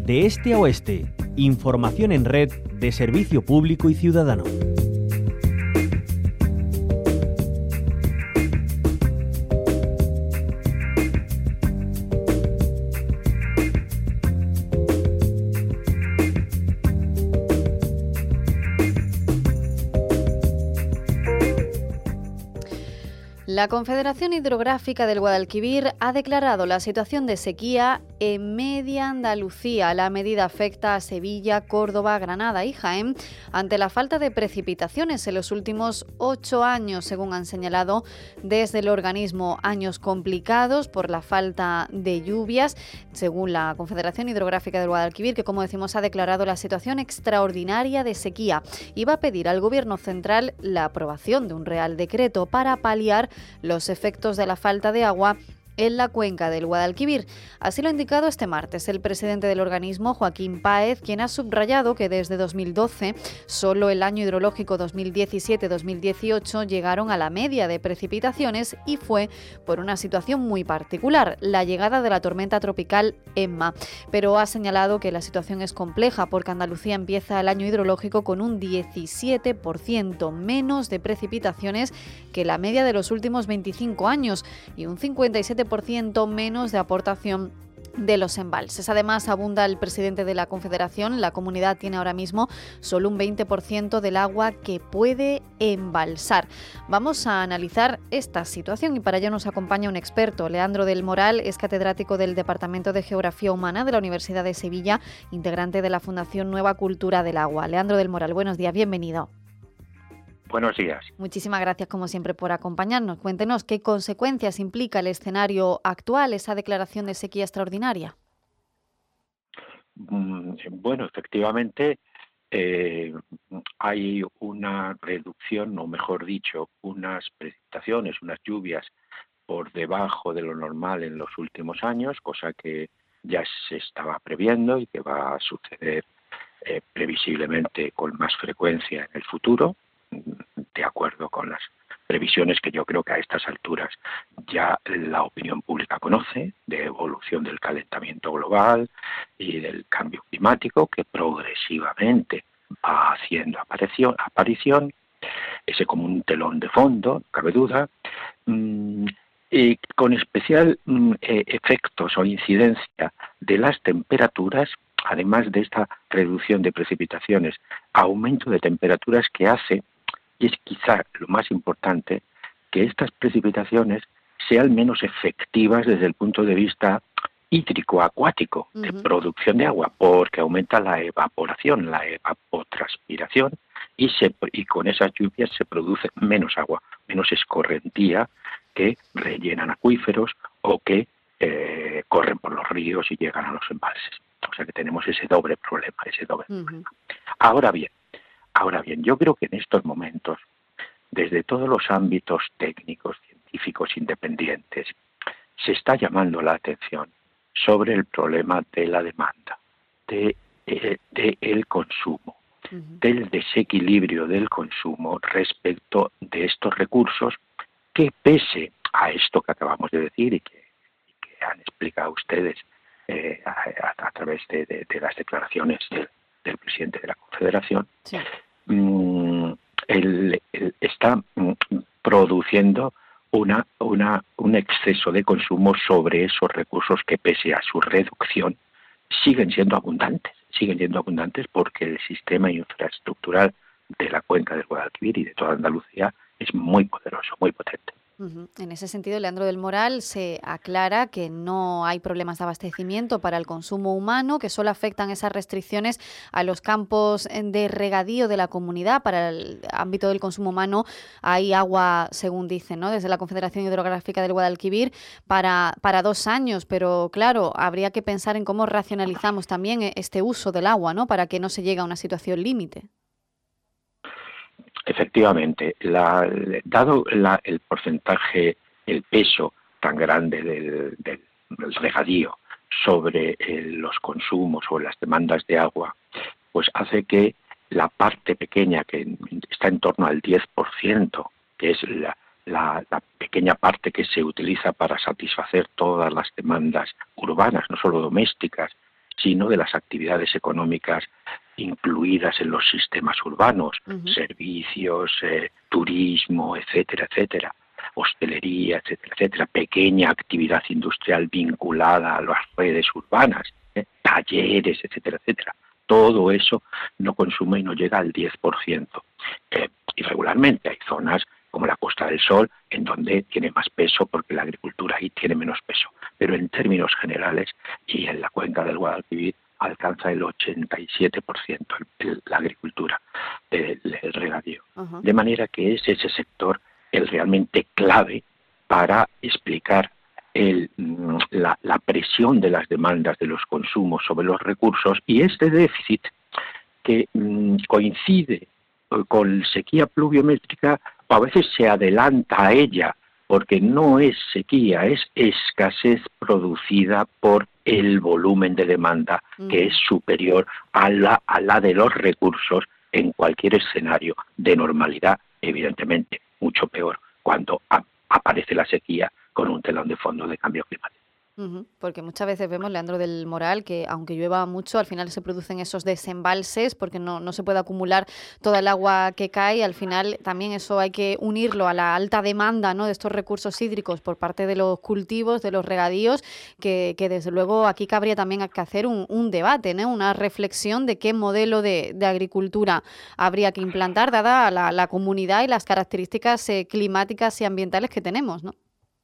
de este a oeste. Información en red de servicio público y ciudadano. La Confederación Hidrográfica del Guadalquivir ha declarado la situación de sequía en media Andalucía. La medida afecta a Sevilla, Córdoba, Granada y Jaén ante la falta de precipitaciones en los últimos 8 años, según han señalado desde el organismo. Años complicados por la falta de lluvias, según la Confederación Hidrográfica del Guadalquivir, que, como decimos, ha declarado la situación extraordinaria de sequía y va a pedir al Gobierno central la aprobación de un Real Decreto para paliar los efectos de la falta de agua en la cuenca del Guadalquivir. Así lo ha indicado este martes el presidente del organismo, Joaquín Páez, quien ha subrayado que desde 2012, solo el año hidrológico 2017-2018 llegaron a la media de precipitaciones y fue por una situación muy particular, la llegada de la tormenta tropical Emma. Pero ha señalado que la situación es compleja porque Andalucía empieza el año hidrológico con un 17% menos de precipitaciones que la media de los últimos 25 años y un 57% menos de aportación de los embalses. Además, abunda el presidente de la Confederación, la comunidad tiene ahora mismo solo un 20% del agua que puede embalsar. Vamos a analizar esta situación y para ello nos acompaña un experto. Leandro del Moral es catedrático del Departamento de Geografía Humana de la Universidad de Sevilla, integrante de la Fundación Nueva Cultura del Agua. Leandro del Moral, buenos días, bienvenido. Buenos días. Muchísimas gracias, como siempre, por acompañarnos. Cuéntenos qué consecuencias implica el escenario actual, esa declaración de sequía extraordinaria. Bueno, efectivamente, hay una reducción, o mejor dicho, unas precipitaciones, unas lluvias por debajo de lo normal en los últimos años, cosa que ya se estaba previendo y que va a suceder previsiblemente con más frecuencia en el futuro, de acuerdo con las previsiones que yo creo que a estas alturas ya la opinión pública conoce, de evolución del calentamiento global y del cambio climático, que progresivamente va haciendo aparición, ese como un telón de fondo, no cabe duda, y con especial efectos o incidencia de las temperaturas, además de esta reducción de precipitaciones, aumento de temperaturas que hace, y es quizá lo más importante, que estas precipitaciones sean menos efectivas desde el punto de vista hídrico-acuático, de producción de agua, porque aumenta la evaporación, la evapotranspiración, y con esas lluvias se produce menos agua, menos escorrentía que rellenan acuíferos o que corren por los ríos y llegan a los embalses. O sea que tenemos ese doble problema. Ahora bien, yo creo que en estos momentos, desde todos los ámbitos técnicos, científicos, independientes, se está llamando la atención sobre el problema de la demanda, de el consumo, del desequilibrio del consumo respecto de estos recursos que, pese a esto que acabamos de decir y que han explicado ustedes a través de las declaraciones del presidente de la Confederación, sí, está produciendo un exceso de consumo sobre esos recursos que, pese a su reducción, siguen siendo abundantes porque el sistema infraestructural de la cuenca del Guadalquivir y de toda Andalucía es muy poderoso, muy potente. En ese sentido, Leandro del Moral, se aclara que no hay problemas de abastecimiento para el consumo humano, que solo afectan esas restricciones a los campos de regadío de la comunidad. Para el ámbito del consumo humano hay agua, según dicen, ¿no?, desde la Confederación Hidrográfica del Guadalquivir para 2 años, pero claro, habría que pensar en cómo racionalizamos también este uso del agua, ¿no?, para que no se llegue a una situación límite. Efectivamente, dado el porcentaje, el peso tan grande del regadío sobre los consumos o las demandas de agua, pues hace que la parte pequeña, que está en torno al 10%, que es la pequeña parte que se utiliza para satisfacer todas las demandas urbanas, no solo domésticas, sino de las actividades económicas incluidas en los sistemas urbanos, servicios, turismo, etcétera, etcétera, hostelería, etcétera, etcétera, pequeña actividad industrial vinculada a las redes urbanas, talleres, etcétera, etcétera. Todo eso no consume y no llega al 10%. Irregularmente hay zonas como la Costa del Sol, en donde tiene más peso porque la agricultura ahí tiene menos peso. Pero en términos generales, y en la cuenca del Guadalquivir, alcanza el 87% la agricultura, el regadío. De manera que es ese sector el realmente clave para explicar la presión de las demandas de los consumos sobre los recursos, y este déficit que coincide con sequía pluviométrica, a veces se adelanta a ella, porque no es sequía, es escasez producida por el volumen de demanda, que es superior a la de los recursos en cualquier escenario de normalidad, evidentemente mucho peor cuando aparece la sequía con un telón de fondo de cambio climático. Porque muchas veces vemos, Leandro del Moral, que aunque llueva mucho, al final se producen esos desembalses porque no se puede acumular toda el agua que cae. Al final también eso hay que unirlo a la alta demanda, ¿no?, de estos recursos hídricos por parte de los cultivos, de los regadíos, que desde luego aquí cabría también que hacer un debate, ¿no?, una reflexión de qué modelo de agricultura habría que implantar, dada la comunidad y las características climáticas y ambientales que tenemos, ¿no?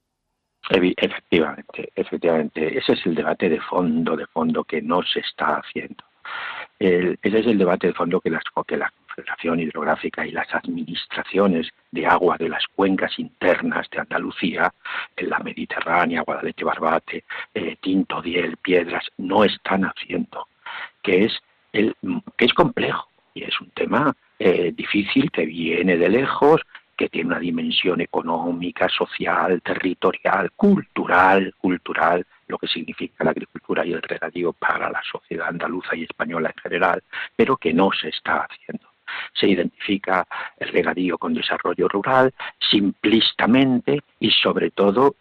Efectivamente. Ese es el debate de fondo que no se está haciendo. Ese es el debate de fondo que la Confederación Hidrográfica y las administraciones de agua de las cuencas internas de Andalucía, en la Mediterránea, Guadalete, Barbate, Tinto, Diel, Piedras, no están haciendo, que es complejo y es un tema difícil, que viene de lejos, que tiene una dimensión económica, social, territorial, cultural, lo que significa la agricultura y el regadío para la sociedad andaluza y española en general, pero que no se está haciendo. Se identifica el regadío con desarrollo rural simplistamente y sobre todo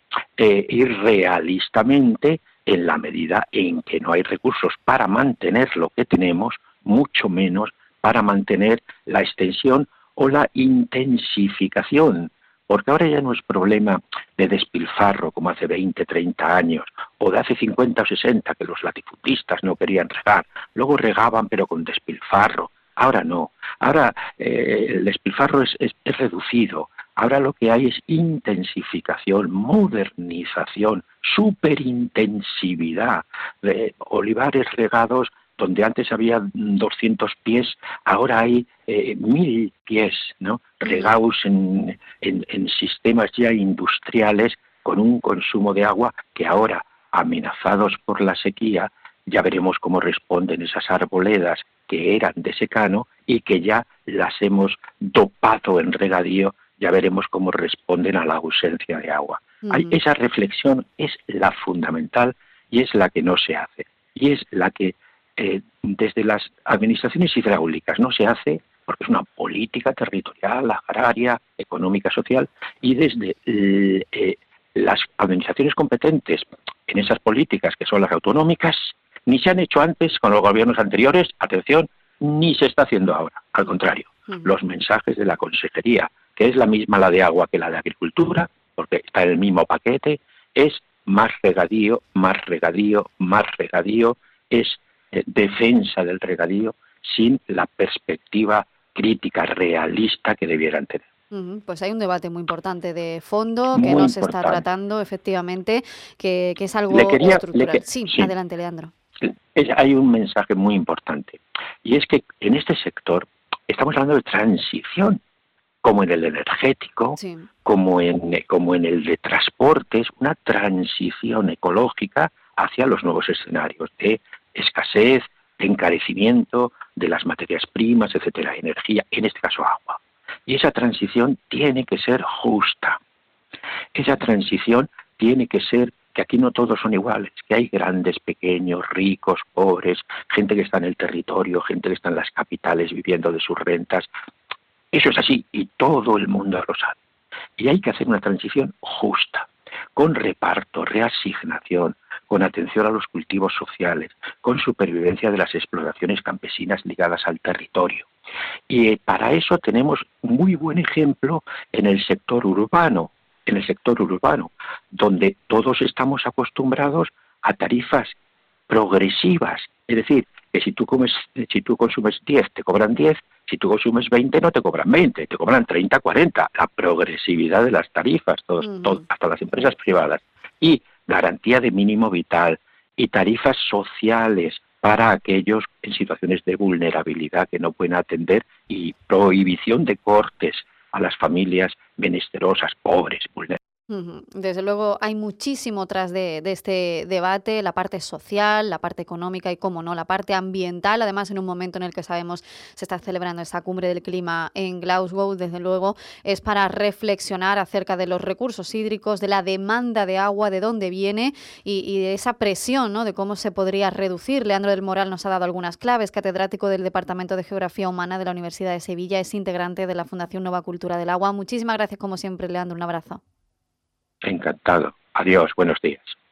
irrealistamente, en la medida en que no hay recursos para mantener lo que tenemos, mucho menos para mantener la extensión o la intensificación, porque ahora ya no es problema de despilfarro como hace 20, 30 años, o de hace 50 o 60 que los latifundistas no querían regar, luego regaban pero con despilfarro. Ahora no, ahora el despilfarro es reducido, ahora lo que hay es intensificación, modernización, superintensividad, de olivares regados donde antes había 200 pies, ahora hay 1000 pies, ¿no?, regados en sistemas ya industriales con un consumo de agua que ahora, amenazados por la sequía, ya veremos cómo responden esas arboledas que eran de secano y que ya las hemos dopado en regadío, ya veremos cómo responden a la ausencia de agua. Esa reflexión es la fundamental y es la que no se hace. Y es la que desde las administraciones hidráulicas no se hace porque es una política territorial, agraria, económica, social, y desde las administraciones competentes en esas políticas, que son las autonómicas, ni se han hecho antes con los gobiernos anteriores, atención, ni se está haciendo ahora. Al contrario, los mensajes de la consejería, que es la misma la de agua que la de agricultura, porque está en el mismo paquete, es más regadío, más regadío, más regadío, es defensa del regadío sin la perspectiva crítica realista que debieran tener. Pues hay un debate muy importante de fondo que no se está tratando, efectivamente, que es algo estructural. Sí, adelante, Leandro. Hay un mensaje muy importante, y es que en este sector estamos hablando de transición, como en el energético, sí, como en el de transportes, una transición ecológica hacia los nuevos escenarios de escasez, de encarecimiento de las materias primas, etcétera, energía, en este caso agua. Y esa transición tiene que ser justa. Esa transición tiene que ser que aquí no todos son iguales, que hay grandes, pequeños, ricos, pobres, gente que está en el territorio, gente que está en las capitales viviendo de sus rentas. Eso es así y todo el mundo lo sabe. Y hay que hacer una transición justa, con reparto, reasignación, con atención a los cultivos sociales, con supervivencia de las explotaciones campesinas ligadas al territorio. Y para eso tenemos muy buen ejemplo en el sector urbano, donde todos estamos acostumbrados a tarifas progresivas, es decir, que si tú consumes 10, te cobran 10, si tú consumes 20, no te cobran 20, te cobran 30, 40, la progresividad de las tarifas, hasta las empresas privadas, y garantía de mínimo vital, y tarifas sociales para aquellos en situaciones de vulnerabilidad que no pueden atender, y prohibición de cortes a las familias menesterosas, pobres, vulnerables. Desde luego hay muchísimo tras de este debate, la parte social, la parte económica y, cómo no, la parte ambiental. Además, en un momento en el que sabemos se está celebrando esa cumbre del clima en Glasgow, desde luego es para reflexionar acerca de los recursos hídricos, de la demanda de agua, de dónde viene y de esa presión, ¿no?, de cómo se podría reducir. Leandro del Moral nos ha dado algunas claves, catedrático del Departamento de Geografía Humana de la Universidad de Sevilla, es integrante de la Fundación Nueva Cultura del Agua. Muchísimas gracias, como siempre, Leandro. Un abrazo. Encantado. Adiós, buenos días.